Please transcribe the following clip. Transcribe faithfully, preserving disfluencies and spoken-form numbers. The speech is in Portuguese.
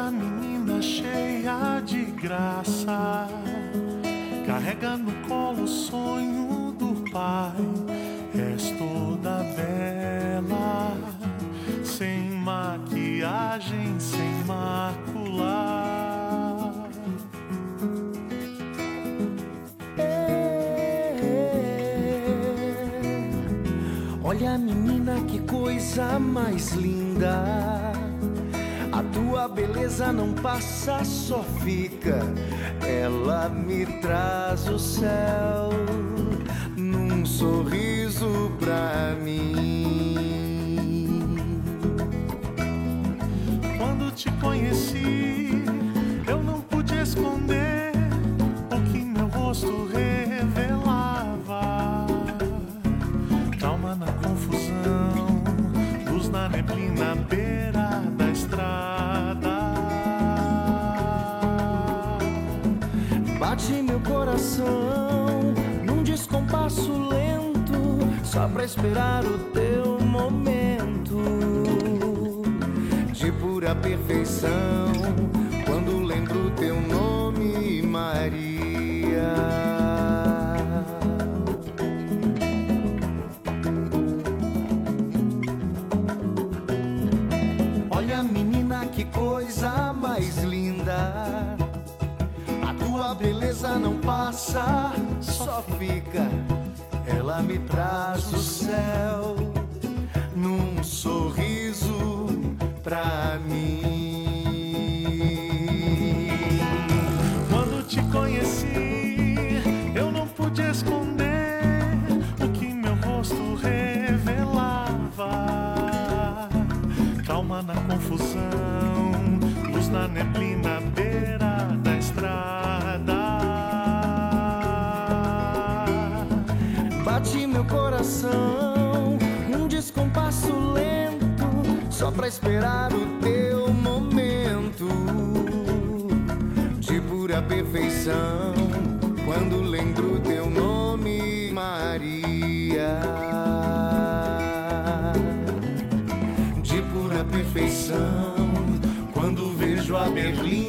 Essa menina cheia de graça carrega no colo o sonho do pai. És toda bela, sem maquiagem, sem macular. É, olha, menina, que coisa mais linda. A tua beleza não passa, só fica. Ela me traz o céu num sorriso pra mim. Quando te conheci, eu não pude esconder o que meu rosto revelava. Calma na confusão, luz na neblina, beira da estrada. Bate meu coração num descompasso lento, só pra esperar o teu momento de pura perfeição. Quando lembro teu nome, Maria. Olha, menina, que coisa mais linda. A tua beleza não passa, só fica. Ela me traz o céu num sorriso pra mim. Quando te conheci, eu não pude esconder o que meu rosto revelava. Calma na confusão, luz na neblina, beira da estrada. Bate meu coração num descompasso lento, só pra esperar o teu momento de pura perfeição. Quando lembro teu nome, Maria. De pura perfeição, quando vejo a Berlim